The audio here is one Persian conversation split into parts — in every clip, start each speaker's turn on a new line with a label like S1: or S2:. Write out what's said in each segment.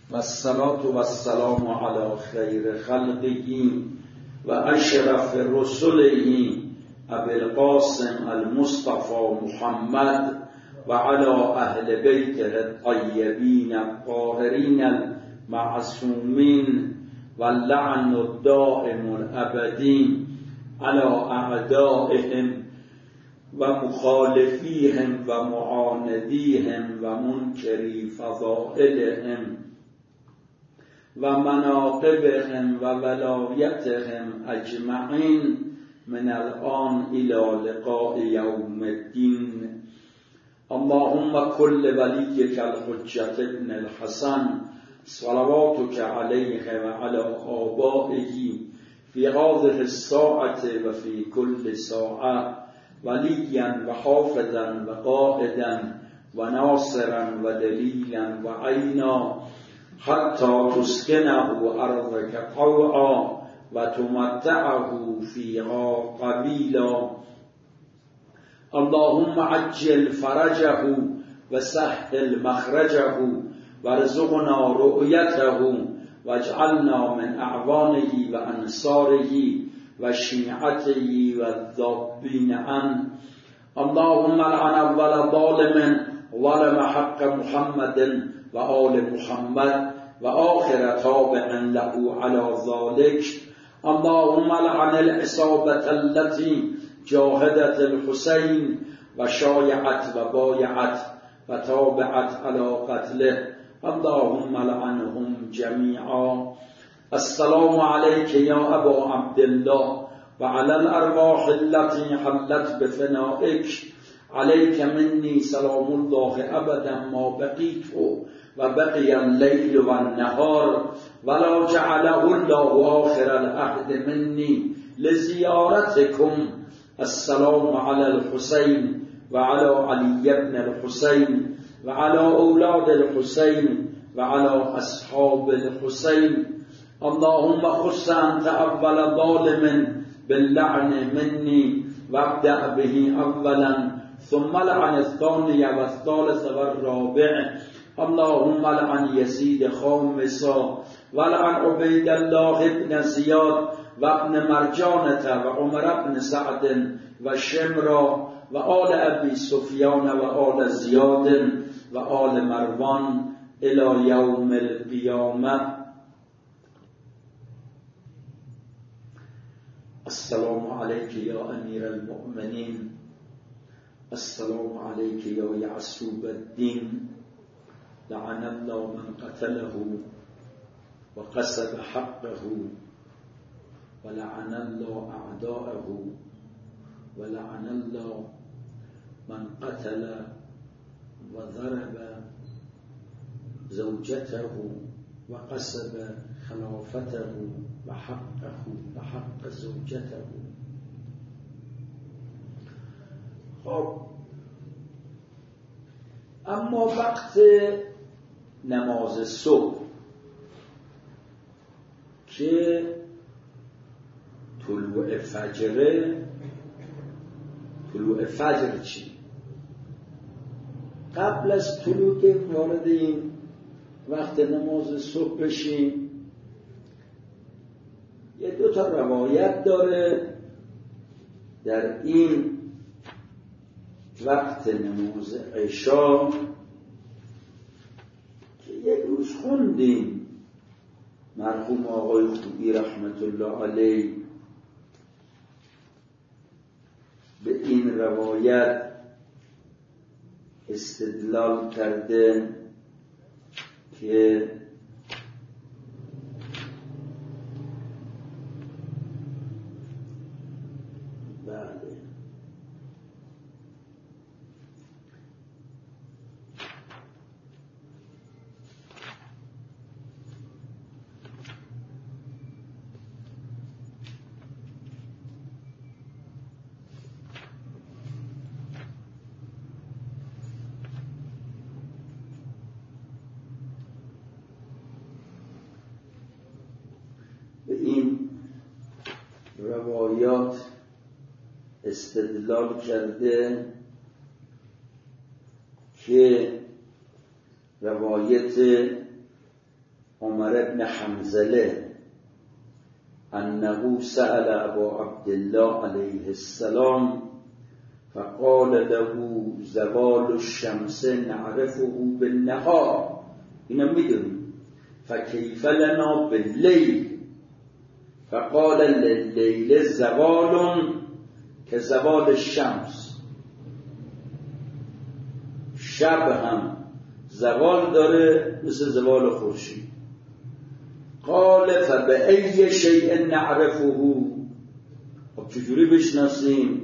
S1: و الصلاة و السلام علی خیر خلقه و اشرف رسله ابی القاسم المصطفى محمد و علی اهل بیته الطیبین الطاهرین المعصومین و اللعن الدائم الابدی علی اعدائهم و مخالفیهم و معاندیهم و منکری فضائلهم و مناقبهم و ولایتهم اجمعین من الان الى لقاء یوم الدین. اللهم كل وليك الحجة ابن الحسن صلواتك عليه وعلى آبائه في هذه الساعة وفي كل ساعة وليا وحافظا وقائدا وناصرا ودليلا وعينا حتى تسكنه أرضك طوعا وتمتعه فيها قبيلا. اللهم عجل فرجه وسهل مخرجه وارزقنا رؤيته واجعلنا من أعوانه وأنصاره وشيعته والذابين عنه. اللهم لعن أول ظالم ظلم حق محمد وآل محمد وآخر تابع له على ذلك. اللهم لعن العصابة التي جاهدت الحسين وشايعت وبايعت وتابعت على قتله. اللهم لعنهم جميعا. السلام عليك يا أبا عبد الله وعلى الأرواح التي حلت بفنائك. عليك مني سلام الله أبدا ما بقيت وبقي الليل والنهار ولا جعله الله آخر العهد مني لزيارتكم. السلام على الحسين وعلى علي بن الحسين وعلى أولاد الحسين وعلى أصحاب الحسين. اللهم خص أنت أول ظالم باللعن مني وابدأ به أولا ثم لعن الثاني والثالث والرابع. اللهم لعن يزيد خامسا ولعن عبيد الله بن زياد وابن مرجانة وعمر بن سعد وشمرا وآل أبي سفيان وآل زياد وآل مروان إلى يوم القيامة. السلام عليك يا أمير المؤمنين. السلام عليك يا يعسوب الدين. لعن الله من قتله وقسب حقه ولعن الله أعداءه ولعن الله من قتل وضرب زوجته وقسب خلافته وحقه وحق زوجته. خب اما وقت نماز صبح که طلوع فجر چی؟ قبل از طلوع که وارد این وقت نماز صبح بشیم یه دو تا روایت داره در این وقت نماز عشا که یک روز خوندیم. مرحوم آقای خوبی رحمت الله علیه به این روایت استدلال کرده که روایات استدلال کرده که روایت عمر بن حنظله انه سأل ابا عبدالله علیه السلام فقال له زوال الشمس نعرفه بالنهار، اینا میدونیم، فکیف لنا باللیل، فقال لللیل زوال که زوال الشمس، شب هم زوال داره مثل زوال خورشید. قال فبأي شیء نعرفه، خب چجوری بشناسیم؟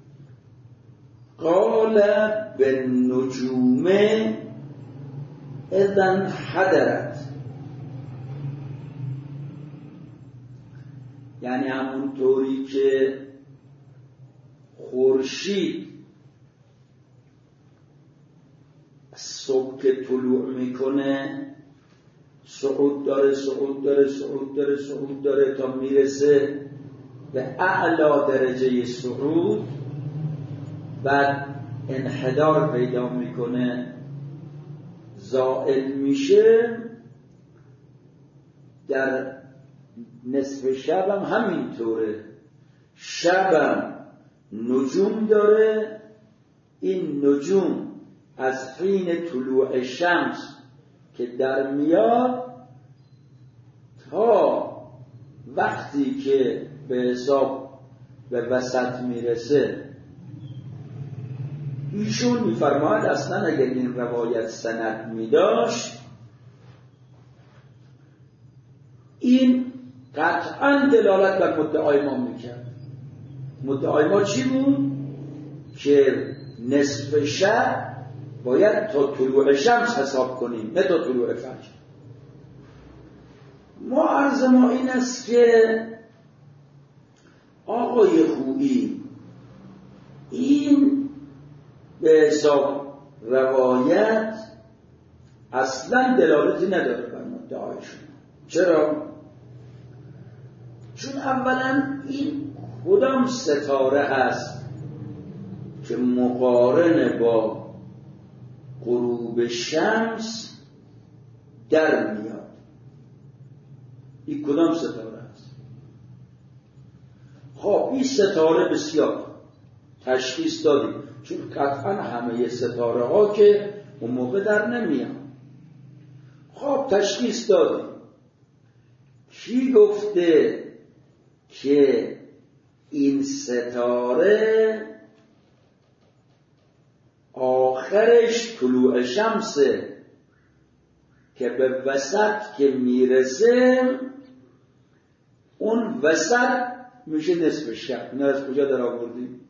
S1: قال بالنجوم اذا انحدرت، یعنی همون طوری که خورشید صبح که طلوع میکنه صعود داره صعود داره صعود داره صعود داره تا میرسه به اعلی درجه صعود، بعد انحدار پیدا میکنه، زائل میشه. در نصف شب هم همینطوره، شبم نجوم داره، این نجوم از حین طلوع شمس که در میاد تا وقتی که به حساب به وسط میرسه. ایشون میفرماید اصلا اگر این روایت سند میداشت این قطعا دلالت بر مدعای ما میکرد. مدعای ما چی بود؟ که نصف شب باید تا طلوع شمس حساب کنیم، نه تا طلوع فجر. ما عرض ما این است که آقای خویی این به حساب روایت اصلا دلالتی نداره بر مدعایشون. چرا؟ چون اولا این کدام ستاره هست که مقارن با غروب شمس در میاد؟ این کدام ستاره هست؟ خب این ستاره بسیار تشخیص دادیم، چون قطعا همه ستاره ها که اون موقع در نمیاد. خب تشخیص دادیم. کی گفته که این ستاره آخرش طلوع شمسه که به وسط که میرسه اون وسط میشه نصف شب؟ این از کجا در آوردیم؟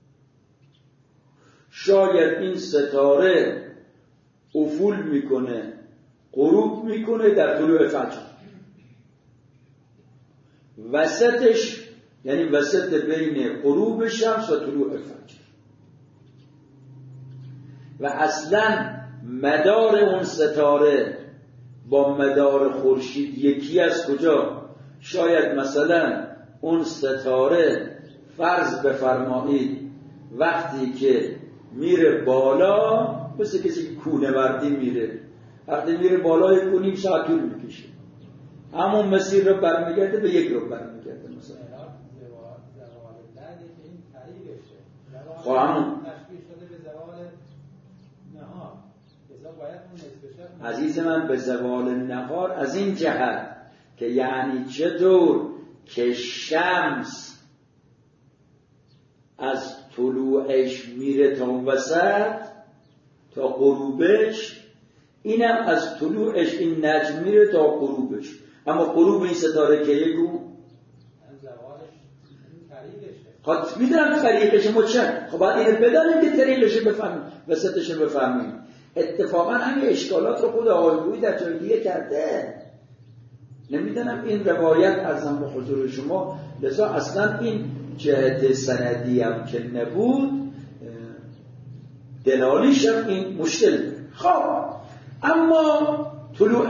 S1: شاید این ستاره افول میکنه غروب میکنه در طلوع فجر، وسطش یعنی وسط بین غروب شمس و طلوع فجر، و اصلا مدار اون ستاره با مدار خورشید یکی از کجا؟ شاید مثلا اون ستاره فرض بفرمایید وقتی که میره بالا مثل کسی که کونه وردی میره، وقتی میره بالای کونیم ساعت طول میکشه، همون مسیر رو برمیگرده به یک رو برمیگرده مثلا. خب همون عزیز من به زوال نهار از این جهت که یعنی چطور که شمس از طلوعش میره تا وسط تا غروبش، اینم از طلوعش این نجم میره تا غروبش. اما غروب این ستاره که یکو خب میدونم طریقش مچن، خب باید اینو بدانیم که طریقش بفهمیم وسطش بفهمیم. اتفاقا همین اشکالات رو خود آقای گویی در جای دیگه کرده. نمیدونم این روایت ارزم به حضور شما، لذا اصلا این جهت سندی هم که نبود دلالیش هم این مشکل. خب اما طلوع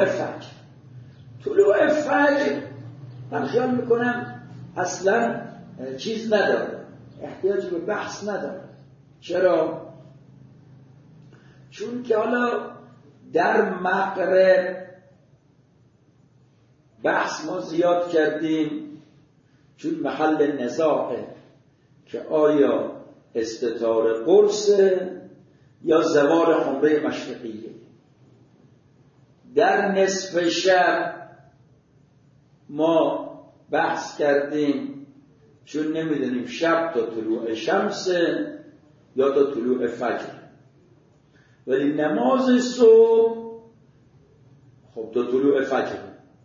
S1: فجر من خیال میکنم اصلا چیز نداره، احتیاج به بحث نداره. چرا؟ چون که حالا در مغرب بحث ما زیاد کردیم چون محل نزاعه که آیا استتار قرصه یا زوال خمره مشرقیه. در نصف شب ما بحث کردیم چون نمیدونیم شب تا طلوع شمسه یا تا طلوع فجر، ولی نماز صبح خب تا طلوع فجر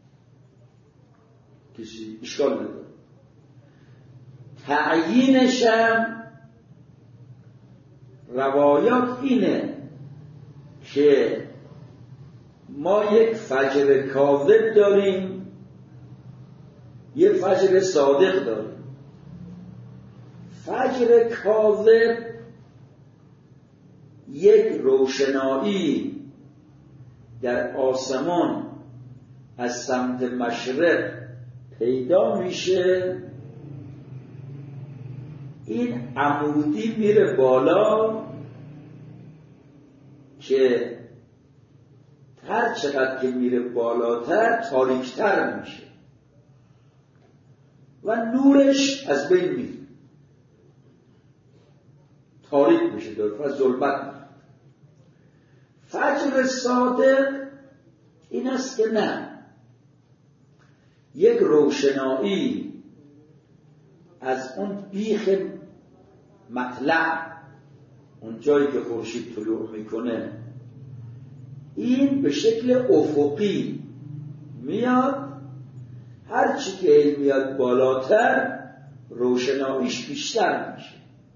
S1: کسی اشکال نداره. تعیینش هم روایات اینه که ما یک فجر کاذب داریم، یک فجر صادق داریم. فجر کاذب یک روشنایی در آسمان از سمت مشرق پیدا میشه، این عمودی میره بالا که هر چقدر که میره بالاتر تاریکتر میشه و نورش از بین میره، تاریک میشه و ظلمت میشه. فجر صادق این است که نه، یک روشنایی از اون بیخ مطلع، اون جایی که خورشید طلوع میکنه، این به شکل افقی میاد، هرچی که میاد بالاتر روشناییش بیشتر میشه،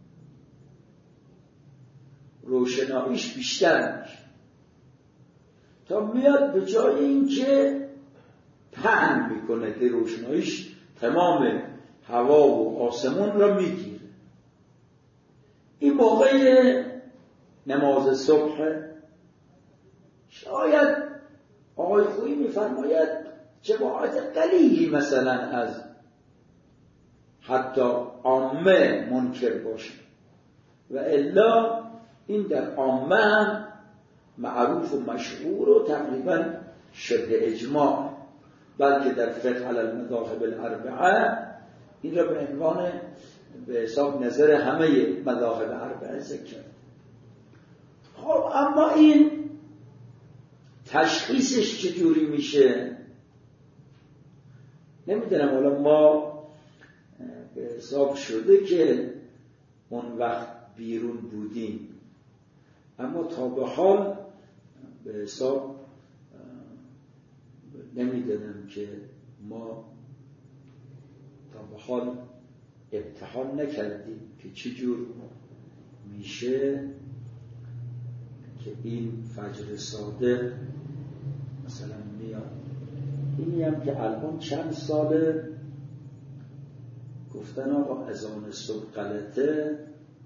S1: روشناییش بیشتر میشه تا میاد به جای اینکه پهن میکنه که روشناییش تمام هوا و آسمون را میگیره. این موقع نماز صبح شاید آقای خویی میفرماید جماعت قلیلی مثلا از حتی عامه منکر باشه و الا این در عامه هم معروف و مشهور و تقریبا شبه اجماع، بلکه در فقه علی المذاهب الاربعه این را به عنوان به حساب نظر همه مذاهب اربعه ذکر کرد. خب اما این تشخیصش چجوری میشه نمیدونم. حالا ما به حساب شده که اون وقت بیرون بودیم، اما تا به حال به حساب نمیدونم که ما تا به حال امتحان نکردیم که چجور میشه که این فجر صادق مثلا میاد. اینی هم که الان چند ساله گفتن آقا اذان صبح غلطه.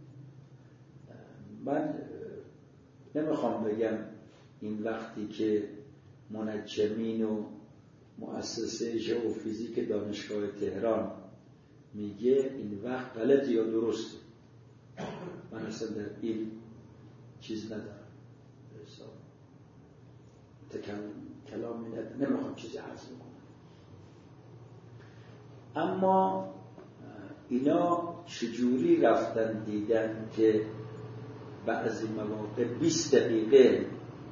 S1: من نمیخوام بگم این وقتی که منجمین و مؤسسه ژئوفیزیک دانشگاه تهران میگه این وقت غلطه یا درسته، من اصلا در این چیز ندارم، کلامی ندارم، نمیخوام چیزی عرض بکنم. اما اینا چجوری رفتن دیدن که بعضی مواقع 20 دقیقه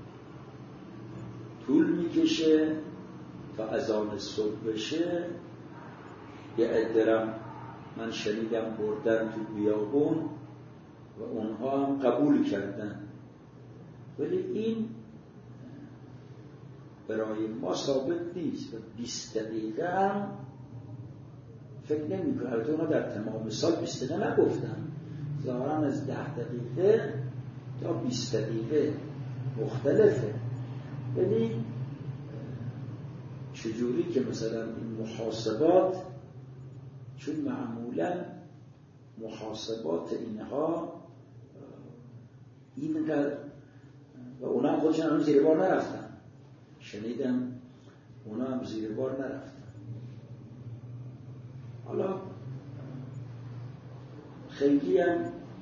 S1: طول میکشه تا اذان صبح بشه. یه عده‌ام من شنیدم بردن تو بیابون و اونها هم قبول کردن، ولی این برای ما ثابت نیست و 20 دقیقه هم فکر نمی کنم. البته اونا در تمام سال 20 دقیقه نگفتن، ظاهرا از 10 دقیقه تا 20 دقیقه مختلفه. ولی چجوری که مثلا این محاسبات، چون معمولا محاسبات اینها اینقدر و اونا هم خودشون هم زیر بار نرفتن، شنیدم اونا هم زیر بار نرفتن. حالا خیلی هم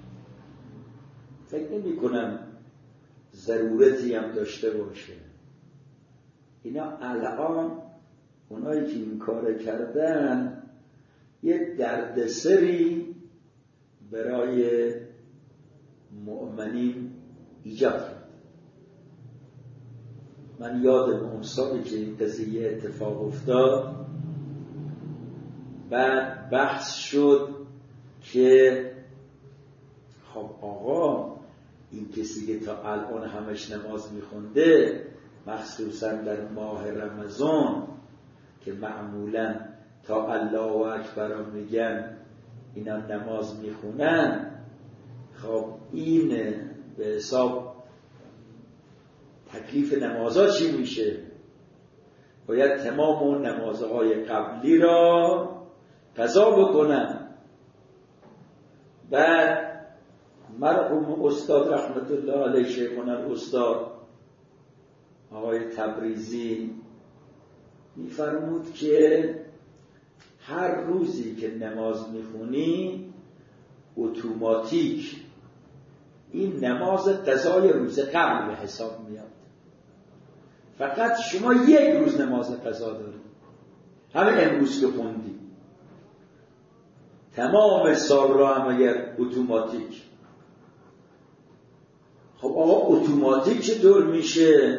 S1: فکر نمی کنم ضرورتی هم داشته باشه. اینا الان اونایی که این کار کردن یه دردسری برای مؤمنین ایجاد کرد. من یادم اون سالی که این قضیه اتفاق افتاد، بعد بحث شد که خب آقا این کسی که تا الان همش نماز میخونده، مخصوصا در ماه رمضان که معمولا تا الله اکبر میگن اینا نماز میخونن، خب این به حساب تکلیف نمازها چی میشه؟ باید تمام اون نمازهای قبلی را قضا بکنن. بعد مرحوم استاد رحمت الله علیه شیخنا الاستاد آقای تبریزی میفرمود که هر روزی که نماز میخونی اتوماتیک این نماز قضای روز قبل به حساب میاد. فقط شما یک روز نماز قضا داری، همه امروز که خوندی، تمام سال را هم اگر اتوماتیک. خب آقا اتوماتیک چطور میشه؟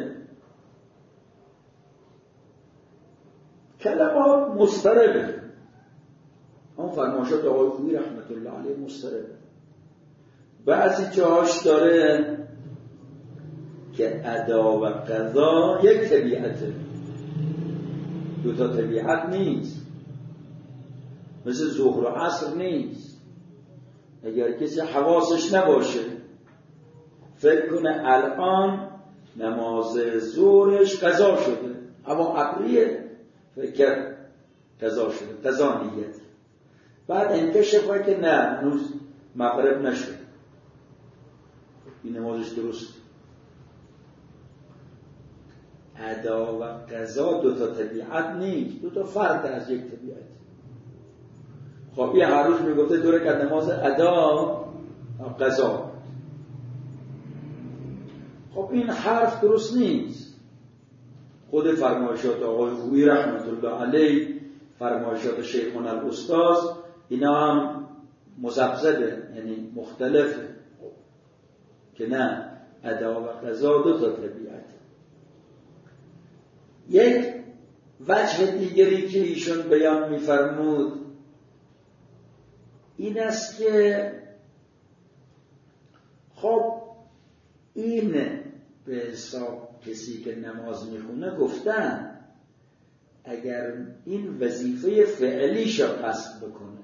S1: کلمات مضطربه. اون فرمایشات آقای خویی رحمت الله علیه مضطربه. بعضی جاهاش داره که ادا و قضا یک طبیعته، دوتا طبیعت نیست، مثل ظهر و عصر نیست. اگر کسی حواسش نباشه فکر کنه الان نماز ظهرش قضا شده، اما ابریه، فکر قضا شده، قضا نیت. بعد انکشف که نه هنوز مغرب نشد، این نمازش درست. ادا و قضا دوتا طبیعت نیست، دوتا فرد از یک طبیعت. خب یه هر روز میگفته دو رکعت نماز ادا و قضا. خب این حرف درست نیست. خود فرمایشات آقای خویی رحمت الله علیه، فرمایشات شیخنا الاستاذ، اینا هم مزبزده، یعنی مختلفه که نه ادا و قضا دو تا طبیعت. یک وجه دیگری که ایشون بیان میفرمود این است که خب این به حساب کسی که نماز میخونه گفتن اگر این وظیفه فعلیش را قصد بکنه،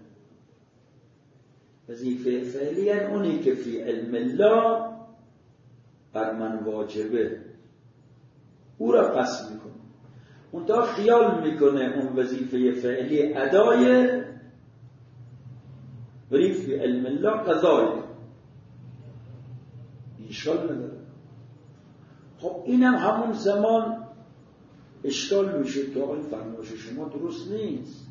S1: وظیفه فعلی یعنی اونی که فی علم الله بر من واجبه، او را قصد میکنه. اون تا خیال میکنه اون وظیفه فعلی ادای، ولی فی علم الله قضای، اشکال نداره. خب اینم همون زمان اشکال میشه که آقای فرمایش شما درست نیست،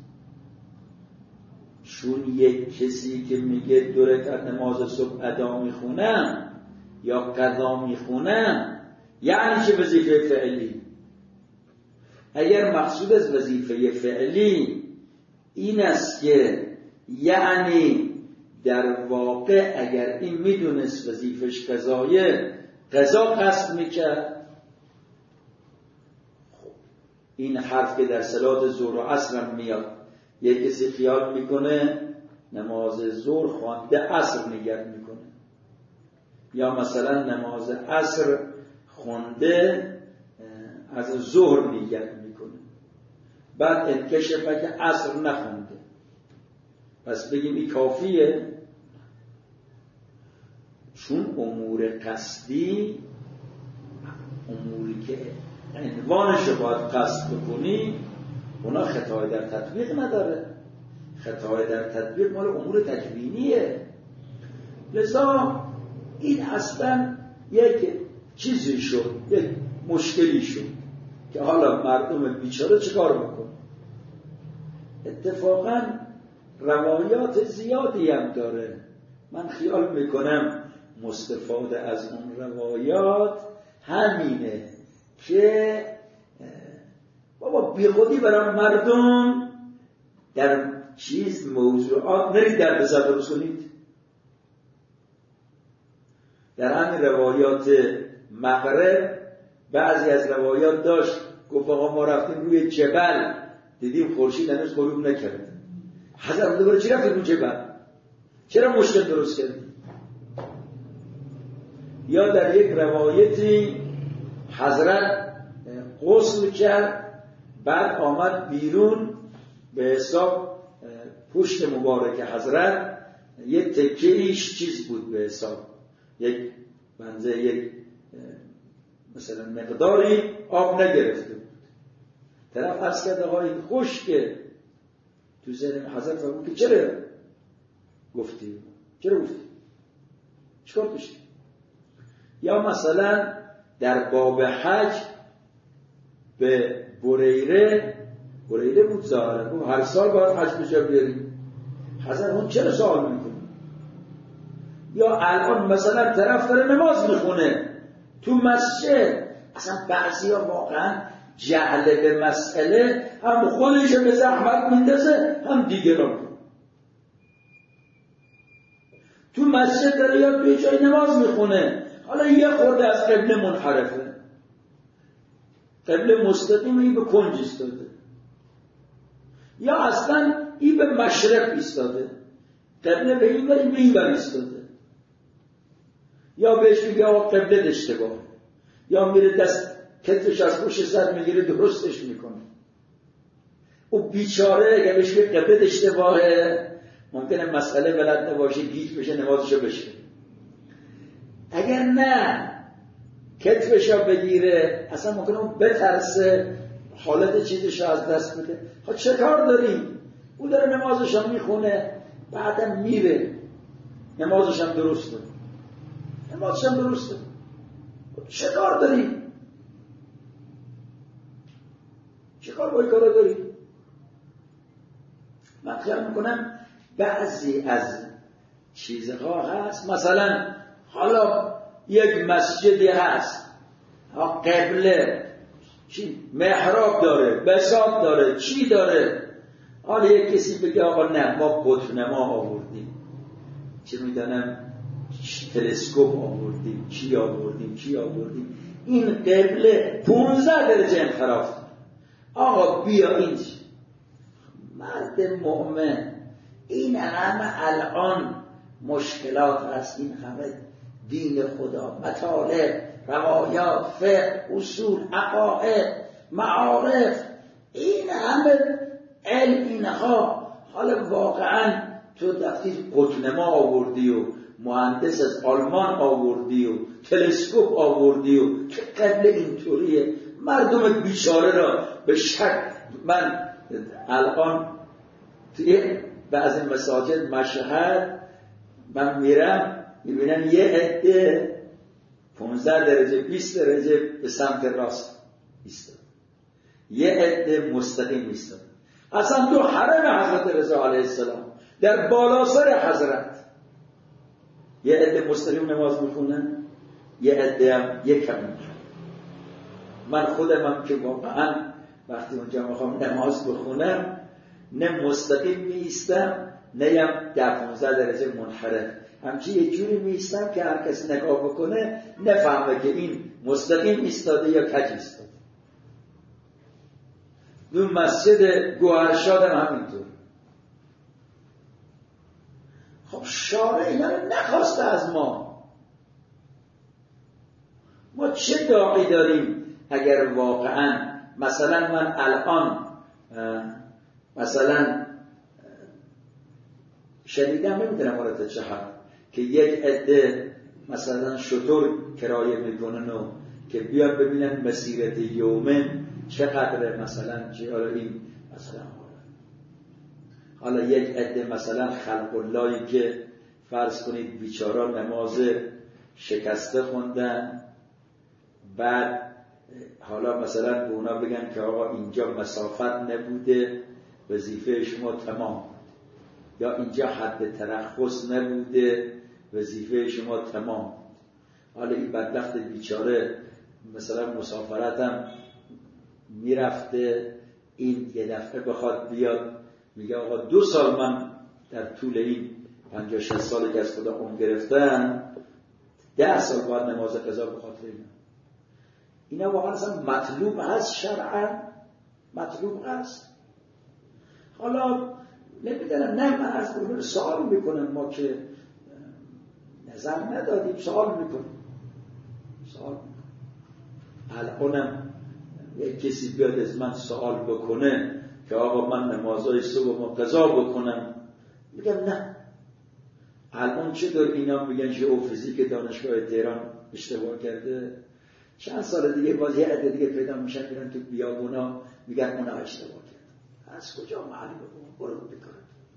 S1: چون یک کسی که میگه دو رکعت نماز صبح ادا میخونم یا قضا میخونم یعنی چه وظیفه فعلی؟ اگر مقصود از وظیفه فعلی این است که یعنی در واقع اگر این میدونست وظیفش قضایه قضا قصد میکرد، خب این حرف که در صلات ظهر و عصر هم میاد، یک کسی خیال میکنه نماز ظهر خوانده عصر نیت میکنه، یا مثلا نماز عصر خونده از ظهر نیت میکنه، بعد انکشف که عصر نخونده، پس بگیم این کافیه؟ چون امور قصدی، اموری که عنوانش رو باید قصد بکنی، اونا خطای در تطبیق نداره. خطای در تطبیق مال امور تکوینیه. لذا این اصلا یک چیزی شد، یک مشکلی شد که حالا مردم بیچاره چیکار بکنه. اتفاقا روایات زیادی هم داره. من خیال میکنم مستفاده از اون روایات همینه که بابا بی خودی برای مردم در چیز موضوعات نرید در بزر درست کنید. در همین روایات مغرب بعضی از روایات داشت گفت آقا ما رفتیم روی جبل دیدیم خورشید هنوز غروب نکرده. حضرت دوباره چرا رفتیم روی جبل؟ چرا مشکل درست کردیم؟ یا در یک روایتی حضرت غسل کرد بعد آمد بیرون به حساب پشت مبارک حضرت یک تکه ایش چیز بود به حساب یک بنزه یک مثلا مقداری آب نگرفته بود. طرف عرض کرد آقا این خشکه. تو ذهن حضرت فرمود که چرا گفتی؟ چیکار داشتی؟ یا مثلا در باب حج به بریره بود ظاهرا هر سال باید حج بجا بیاریم. حضرت اون چرا سوال میکنه؟ یا الان مثلا طرف داره نماز میخونه تو مسجد، اصلا بعضیا واقعا جهل به مسئله هم خودش به زحمت میندازه هم دیگران. تو مسجد داره یا توی جای نماز میخونه، حالا یه خورده از قبله منحرفه، قبله مستقیم این به کنج ایستاده یا اصلا این به مشرق ایستاده، قبله به این ولی به این ور ایستاده، یا بهش میگه آقا قبله اشتباه، یا میره دست کتفش از پشت سر میگیره درستش میکنه. او بیچاره اگه بهش میگه قبله اشتباهه ممکنه مسئله بلد نباشه گیج بشه نمازشو بشه. اگر نه کتفشو بگیره اصلا ممکنه اون بترسه حالت چیزشو از دست بده. خب چه کار داریم؟ اون داره نمازشو میخونه بعدم میره نمازشم درسته، چه کار داریم؟ چه کار با این کارا داریم؟ من خیال میکنم بعضی از چیزها هست، مثلا حالا یک مسجدی هست قبله چی محراب داره، بساط داره، چی داره، حالا یک کسی بگه آقا نه ما بت‌نما آوردیم، چه میدونم تلسکوپ آوردیم، چی آوردیم، این قبله 15 درجه انحراف داره، آقا بیا اینجا. مرد مؤمن این همه الان مشکلات هست، این همه دین خدا، مطالب، روایات، فقه، اصول، عقاید، معارف، این همه علم اینها، حالا واقعا تو دفتی قطنما آوردی و مهندس از آلمان آوردی و تلسکوپ آوردی و که قبل اینطوریه، مردم بیچاره را به شک. من الان توی بعضی مساجد مشهد من میرم میبینم یه عده 15 درجه 20 درجه به سمت راست ایستاد، یه عده مستقیم ایستاد. اصلا تو حرم حضرت رضا علیه السلام در بالا سر حضرت یه عده مستقیم نماز میخونن، یه عده هم یک کم میخونن. من خودم که واقعا وقتی اونجا میخوام نماز بخونم نه مستقیم میایستم نه هم در 15 درجه منحرف، همچی یه جوری میایستم که هر کسی نگاه بکنه نفهمه که این مستقیم ایستاده یا کج ایستاده. دو مسجد گوهرشاد هم همینطور. خب شارع اینا رو نخواسته از ما چه داعی داریم؟ اگر واقعا مثلا من الان مثلا شنیدم نمیدونم مورد چه حد که یک عده مثلا شطور کرایه میکنن و که بیان ببینن مسیرت یومن چقدره، مثلا چه حالا این مثلا حالا یک عده مثلا خلق اللهی که فرض کنید بیچارا نماز شکسته خوندن، بعد حالا مثلا به اونا بگن که آقا اینجا مسافت نبوده وظیفه شما تمام، یا اینجا حد ترخص نبوده وظیفه شما میرفته، این یه دفعه بخواد بیاد میگه آقا 2 سال من در طول این 50-60 سالی که از خدا عمر گرفتم 10 سال باید نماز قضا به خاطر اینا واقعا اصلا مطلوب هست، شرعا مطلوب هست. حالا نمیدونم، نه من از اون سوال میکنم، ما که نظر ندادیم، سوال میکنیم. الانم یک کسی بیاد از من سوال بکنه که آقا من نمازهای صبح ما قضا بکنم، میگم نه. الان چه دار اینا میگن ژئوفیزیک دانشگاه تهران اشتباه کرده، چند سال دیگه باز یه عده دیگه پیدا میشن میرن تو بیابونا میگن اونا اشتباه کرد. از کجا معلومه؟ برو بکن.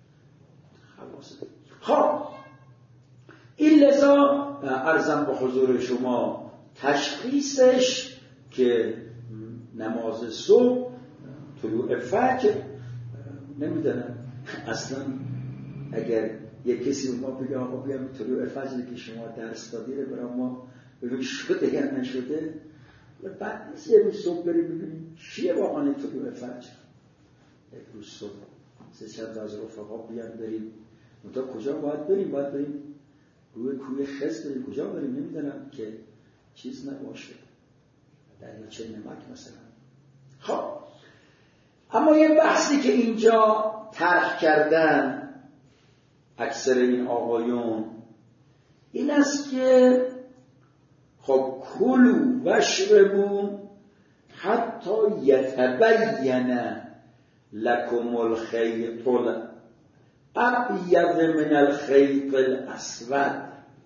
S1: خب این لذا عرضم به حضور شما تشخیصش که نماز صبح طلوع فجر، نمیدونم اصلا اگر یک کسی ما بگه آقا بیام طلوع فجر که شما درس دادی رو برای ما ببین شده یا نشده، بعد نیست یه روز صبح بریم ببینیم چیه واقعا طلوع فجر. یک روز صبح 300 از رفقا بیان بریم منتها کجا باید بریم؟ باید بریم روی کوی خز بریم. کجا بریم؟ نمیدونم که چیز نباشه، دریاچه نمک مثلا. خب اما یه بحثی که اینجا طرح کردن اکثر این آقایون این است که خب کلوا واشربوا حتی یتبین لکم الخیط الابیض من الخیط الاسود.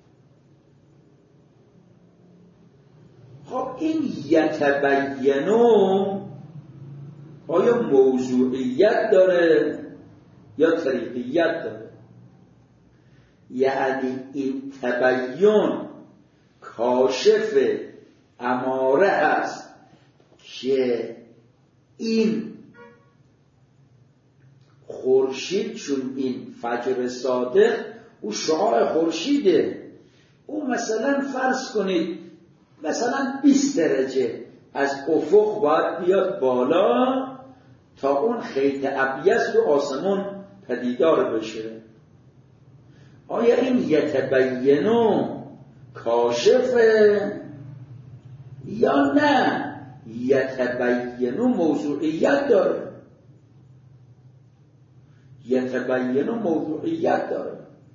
S1: خب این یتبینو آیا موضوعیت داره یا طریقیت داره؟ یعنی این تبین کاشف اماره هست که این خورشید، چون این فجر صادق او شعاع خورشیده، او مثلا فرض کنید مثلا 20 درجه از افق باید بیاد بالا تا اون خیط ابیض تو آسمون پدیدار بشه. آیا این یتبینو کاشفه یا نه یتبینو موضوعیت داره؟ یتبینو موضوعیت داره.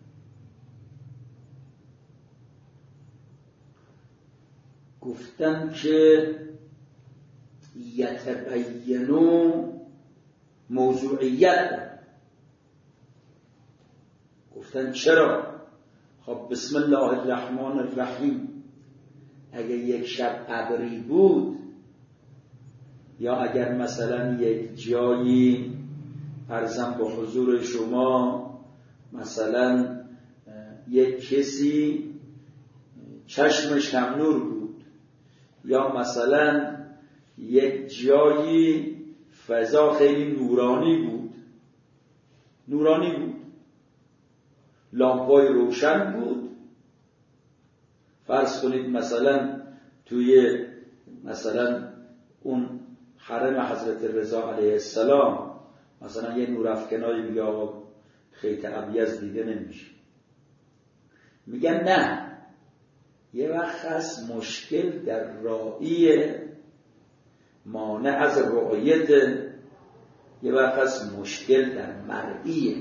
S1: گفتن که یتبینو موضوعیت داره. گفتن چرا؟ خب بسم الله الرحمن الرحیم، اگر یک شب ابری بود یا اگر مثلا یک جایی عرضم به حضور شما مثلا یک کسی چشمش کم نور بود یا مثلا یک جایی فضا خیلی نورانی بود لامپای روشن بود، فرض کنید مثلا توی مثلا اون حرم حضرت رضا علیه السلام مثلا یه نورافکنایی میگه آقا خیط ابیض دیگه نمیشه. میگن نه، یه وقت هست مشکل در رائیه مانع از رؤیت، یه وقت هست مشکل در مرئیه.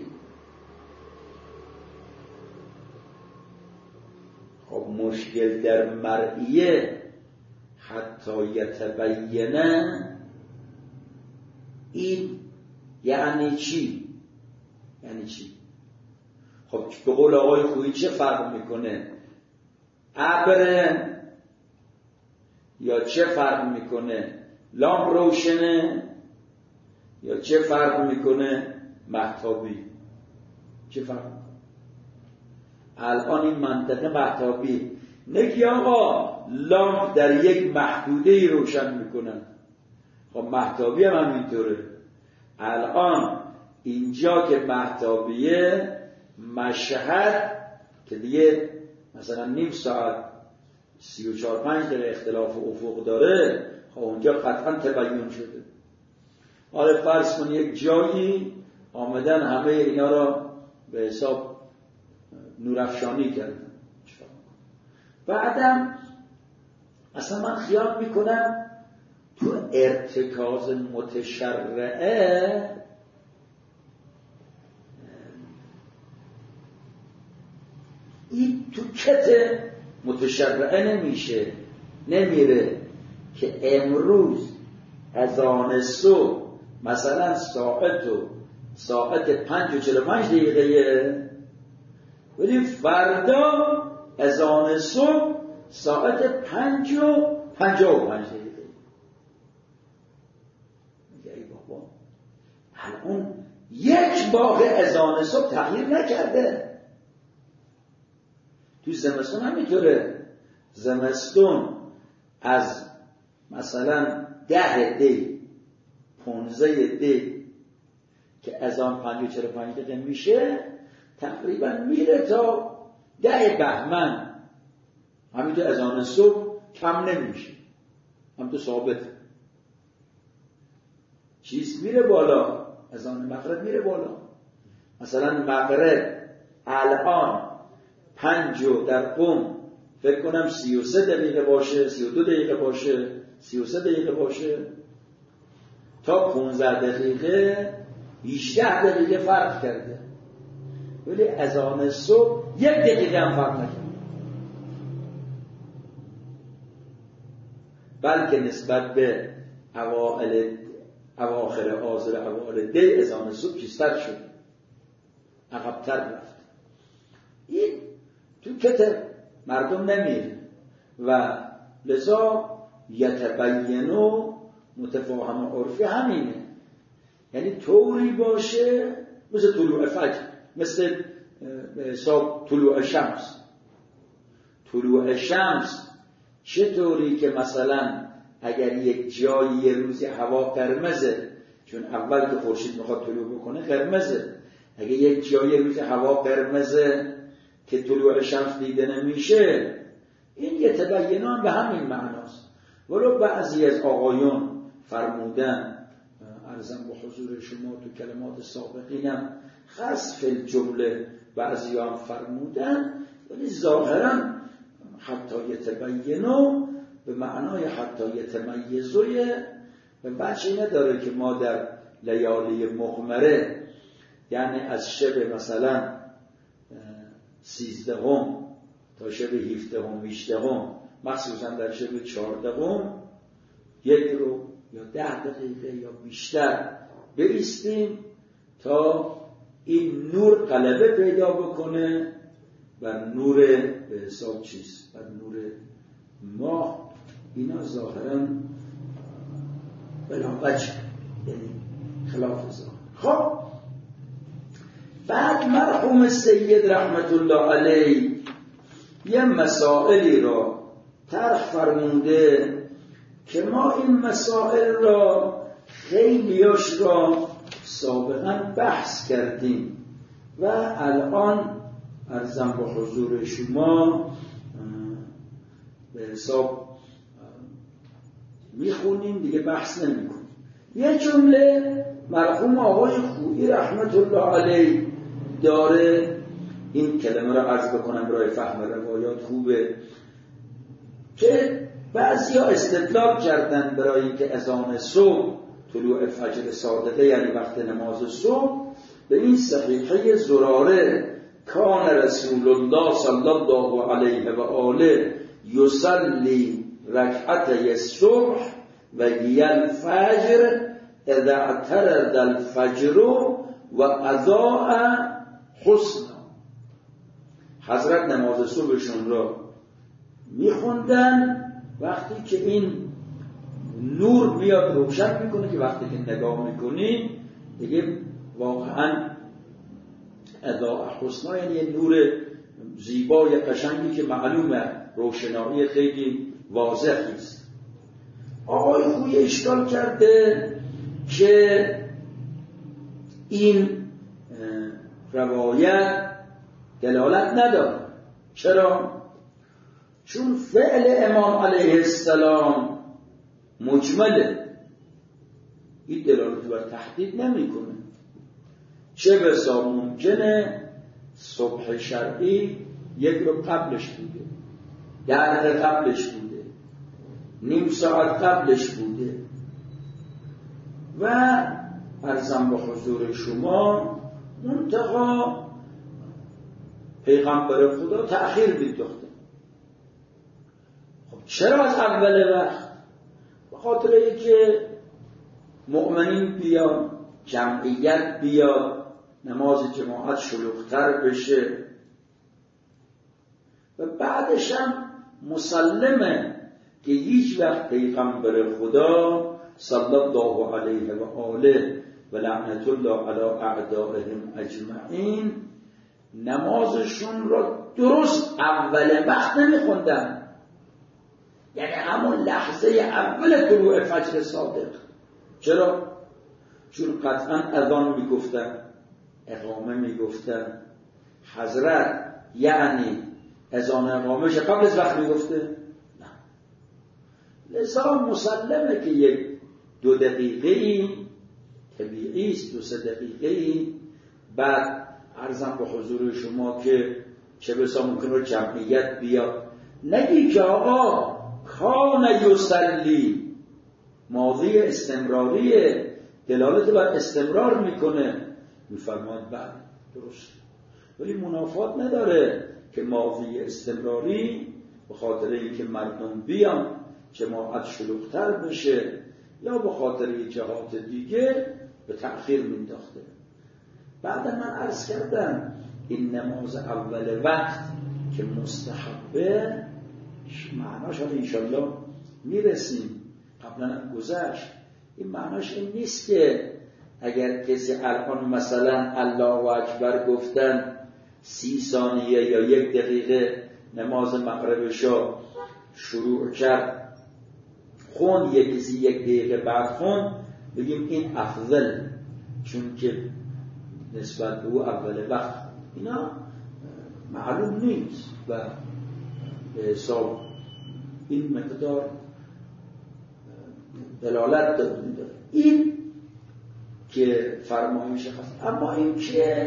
S1: خب مشکل در مرئیه حتی یتبینه، این یعنی چی؟ خب به قول آقای خویی چه فرق میکنه؟ ابر یا چه فرق میکنه؟ لامپ روشنه یا چه فرق میکنه؟ مهتابی. چه فرق میکنه؟ الان این منطقه مهتابی نگی آقا لامپ در یک محدوده روشن میکنن، خب مهتابی هم همینطوره. الان اینجا که مهتابیه، مشهد که دیگه مثلا نیم ساعت 34-35 دقیقه اختلاف افق داره، اونجا قطعا تبیین شده. حالا فرض کن یک جایی آمدن همه اینا را به حساب نورافشانی کردن، بعدم اصلا من خیال میکنم تو ارتکاز متشرعه این تو کت متشرعه نمیره که امروز اذان صبح مثلا ساعت 5:45 ولی فردا اذان صبح ساعت 5:55. ای بابا الان یک باغ اذان صبح تغییر نکرده. تو زمستون همینطوره. زمستون از مثلا 10 دی 15 دی که اذان 5:45 میشه تقریبا میره تا 10 بهمن. همینطور اذان صبح کم نمیشه، همینطور ثابته. چیز میره بالا، اذان مغرب میره بالا. مثلا مغرب الان 5 در قم فکر کنم 33 دقیقه باشه، 32 دقیقه باشه، 33 دقیقه باشه، تا 15 دقیقه 18 دقیقه فرق کرده. ولی اذان صبح 1 دقیقه هم فرق نکرده. بلکه نسبت به اواخر آذر اوائل دی اذان صبح چیزتر شد، عقب‌تر رفت. این تو کتر مردم نمیره و لذا یتبینو متفاهم عرفی همینه، یعنی طوری باشه مثل طلوع فجر، مثل حساب طلوع شمس. طلوع شمس چطوری که مثلا اگر یک جایی یه روزی هوا قرمزه، چون اول که خورشید میخواد طلوع بکنه قرمزه، اگر یک جایی روزی هوا قرمزه که طلوع شمس دیده نمیشه، این یتبینان به همین معناست. ولو بعضی از آقایون فرمودن، عرضم به حضور شما تو کلمات سابقینم خصف الجمله بعضی هم فرمودن، ولی ظاهرا حتی یتبینو به معنای حتی یتمیزوی به بچه نداره که ما در لیالی مغمره، یعنی از شب مثلا 13 تا شب 17 18 مخصوصا در شب 14 1 رو یا 10 دقیقه یا بیشتر بایستیم تا این نور غلبه پیدا بکنه و نور به حساب چیز و نور ماه. اینا ظاهرا بلا وجه، یعنی خلاف ظاهر. خب بعد مرحوم سید رحمت الله علیه یه مسائلی را طرح فرموده که ما این مسائل را خیلیاش را سابقا بحث کردیم و الان عرضم به حضور شما به حساب میخونیم، دیگه بحث نمی کنیم. یه جمله مرحوم آقای خویی رحمت الله علیه داره، این کلمه را عرض بکنم برای فهم روایات خوبه، که بعضی ها استدلال کردن برای اینکه اذان صبح طلوع فجر صادقه یعنی وقت نماز صبح به این صحیحه زراره کان رسول الله صلی الله علیه و آله یصلی رکعتي الصبح و الفجر اذا اعترض الفجر و اضاء حسنا. حضرت نماز صبحشون را میخوندن وقتی که این نور میاد روشن میکنه که وقتی که نگاه میکنی دیگه واقعا اضاء حسنا یعنی یه نور زیبای قشنگی که معلومه روشنایی خیلی واضحی است. آقای خویی اشکال کرده که این روایت دلالت نداره. چرا؟ چون فعل امام علیه السلام مجمله، این دلالت بر تحدید نمیکنه. چه بسا ممکنه صبح شرعی یک رو قبلش بوده، دقیقه قبلش بوده، نیم ساعت قبلش بوده و عرضم به حضور شما منتها پیغمبر خدا تأخیر می‌داخته. خب چرا از اول وقت؟ به خاطر اینکه مؤمنین بیان، جمعیت بیاد، نماز جماعت شلوغ‌تر بشه و بعدش هم مسلمه که هیچ وقت پیغمبر خدا صلی الله علیه و آله و لعنت الله علی اعدائهم اجمعین نمازشون را درست اول وقت نمیخوندن، یعنی همون لحظه اول طلوع فجر صادق. چرا؟ چون قطعا اذان میگفتن، اقامه میگفتن. حضرت یعنی اذان اقامهش قبل از وقت میگفته؟ نه. لذا مسلمه که یک 2 دقیقه طبیعی است، 2-3 دقیقه بعد عرضم به حضور شما که چه بسا ممکنه جمعیت بیاد، نگی که آقا کان یصلی ماضی استمراریه، دلالت بر استمرار میکنه، میفرماید بعد درست، ولی منافات نداره که ماضی استمراری به خاطر اینکه مردم بیان جماعت شلوغ‌تر بشه یا به خاطر جهات دیگه به تأخیر مینداخته. بعد من عرض کردم این نماز اول وقت که مستحبه معناش حالا انشالله میرسیم، قبلا هم گذشت، این معناش این نیست که اگر کسی الان مثلا الله اکبر گفتن 30 ثانیه یا 1 دقیقه نماز مغربشو شروع کرد خون، یک کسی 1 دقیقه بعد خون، بگیم این افضل چون که نسبت به او اول وقت. اینا معلوم نیست و به حساب این مقدار دلالت داره. این که فرمایش هست. اما این که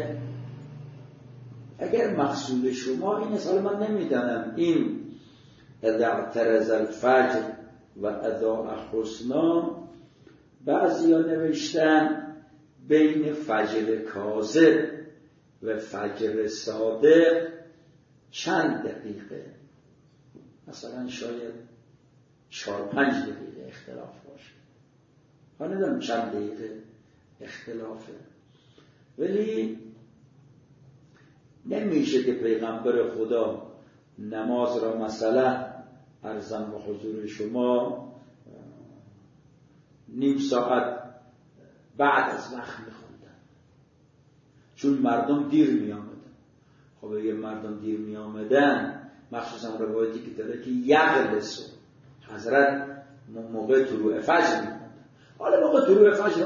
S1: اگر مقصود شما این اصلا من نمیدانم، این اذا اعترض الفجر و اذا حسنا، بعضی ها نوشتن بین فجر کاذب و فجر صادق چند دقیقه، مثلا شاید 4-5 دقیقه اختلاف باشه، ها ندارم چند دقیقه اختلافه، ولی نمیشه که پیغمبر خدا نماز را مثلا عرضم به حضور شما نیم ساعت بعد از وقت میخوندن چون مردم دیر میامدن. خب اگر مردم دیر میامدن، مخصوصا روایتی که داره که یغلسو حضرت موقع طلوع فجر میخوندن، حالا موقع طلوع فجر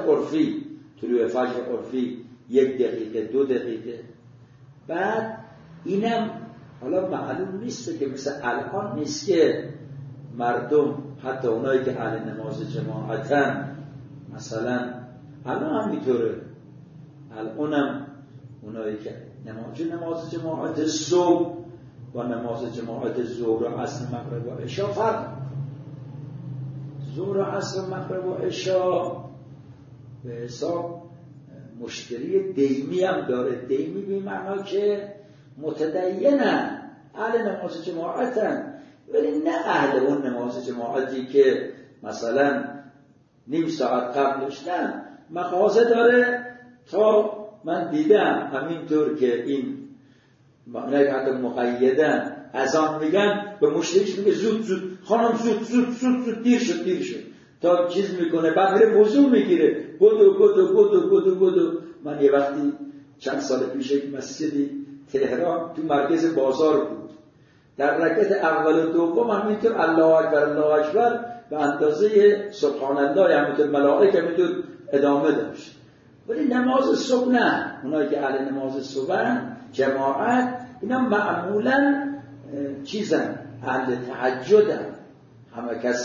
S1: عرفی 1 دقیقه 2 دقیقه، بعد اینم حالا معلوم نیست که مثل الان نیست که مردم حتی اونایی که اهل نماز جماعتن، مثلا الان هم میطوره، الانم اونایی که نماز جماعت صبح و نماز جماعت ظهر و عصر مغرب و عشا فرق، ظهر و عصر مغرب و عشا به حساب مشتری دیمی هم داره. دیمی به معنا که متدینن، اهل نماز جماعتن، ولی نه اهل اون نماز جماعتی که مثلا نیم ساعت قبلش، نه، مغازه داره. تا من دیدم همینطور که این معنی که حتی مقیدن اذان میگن به مشتریش میگه زود خانم زود دیر شد تا چیز میکنه، بعد میره وضو میگیره، بدو. من یه وقتی چند سال پیش یک مسجدی تهران تو مرکز بازار بود، در رکعت اول و دوم همینطور الله اکبر به اندازه سبحان الله همینطور ملائکه همینطور ادامه داشت. ولی نماز صبح نه، اونایی که اهل نماز صبح جماعت اینا معمولا چیزن، اهل تهجدن، همه کس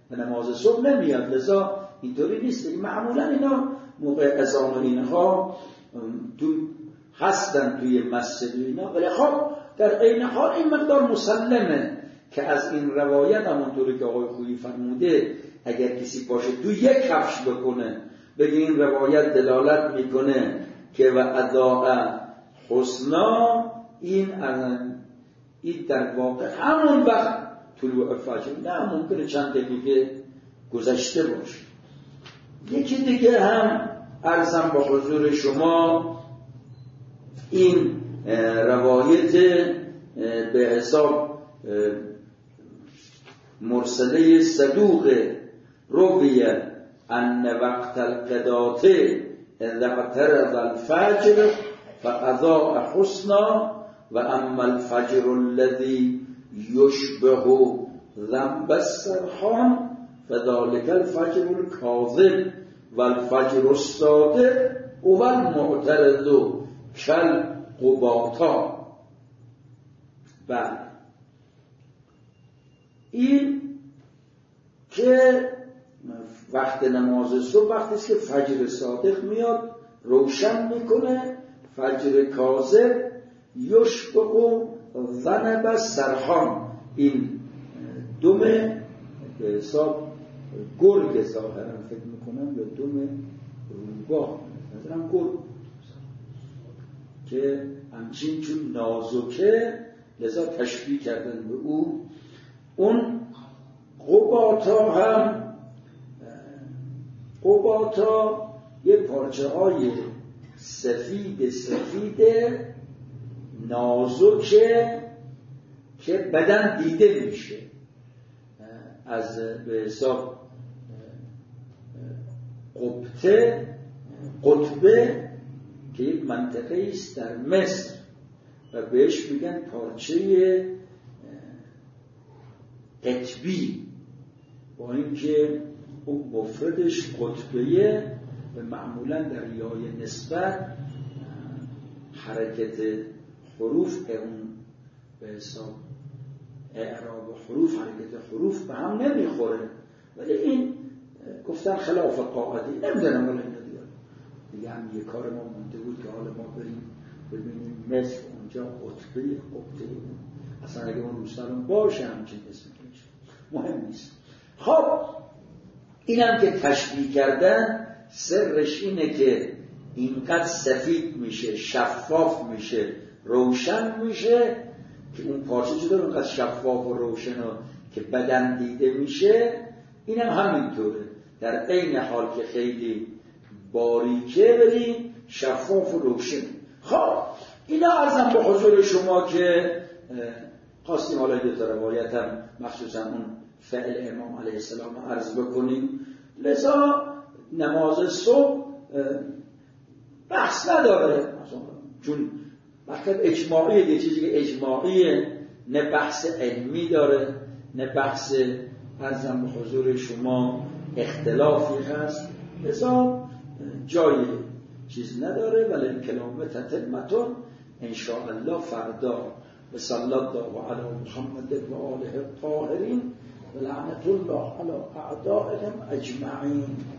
S1: به نماز صبح نمیاد. لذا اینطوری نیست. معمولا اینا موقع اذان و اینها تو هستن توی مسجد اینا، ولی خب در عین حال این مقدار مسلمه که از این روایت همونطوری که آقای خویی فرموده اگر کسی باشه تو یک کفش بکنه بگه این روایت دلالت میکنه که و اضاء حسنا، این در واقع همون وقت طلوع فجر، نه ممکنه چند دقیقه گذشته باشه. یکی دیگه هم عرضم با حضور شما این روایت به حساب مرسله صدوق رویه ان وقت القدات اذا اقترب الفجر فاضاء حسنا و اما الفجر الذي يشبه ذنب السرحان فذلك الفجر الكاذب والفجر الصادق والمعترض كالقباطا. بله، این که وقت نماز صبح وقتی است که فجر صادق میاد روشن میکنه، فجر کاذب یشبه ذنب السرحان، این دم به حساب گرگ ظاهرا فکر میکنم یا دم روباه مثلا گرگ که همچین چون نازکه لذا تشبیه کردن به او. اون قباطا هم قباطا یه پارچه های سفید نازکه که بدن دیده میشه از به حساب قطبه که یک منطقه است در مصر و بهش میگن پارچه قطبی، با اینکه اون مفردش قطبیه و معمولا در یای نسبت حرکت حروف اون به حساب اعراب حروف حرکت حروف به هم نمیخوره، ولی این گفتن خلاف قاعده. نمیدونم ولی دیگه هم یه کار ما مونده بود که حالا ما بریم ببینیم مصر اونجا قطبه اصلا اگه اون روستان باشه همچین اسم کنش مهم نیست. خب اینم که تشبیه کردن سرش اینه که اینقدر سفید میشه، شفاف میشه، روشن میشه که اون پارچه چطور اینقدر شفاف و روشن و که بدن دیده میشه، اینم همینطوره در عین حال که خیلی باریکه ولی شفاف و روشن. خب اینا عرضم به حضور شما که خواستیم حالا دو تا روایت هم مخصوصا اون فعل امام علیه السلام عرض بکنیم. لذا نماز صبح بحث نداره چون وقتی اجماعیه، یه چیزی که اجماعیه، نه بحث علمی داره نه بحث عرضم به حضور شما اختلافی هست، لذا جای چیز نداره. ولی کلام تتمتون انشاءالله فردا و صلی الله علی محمد و آله الطاهرین و لعنت الله علی اعدائهم اجمعین.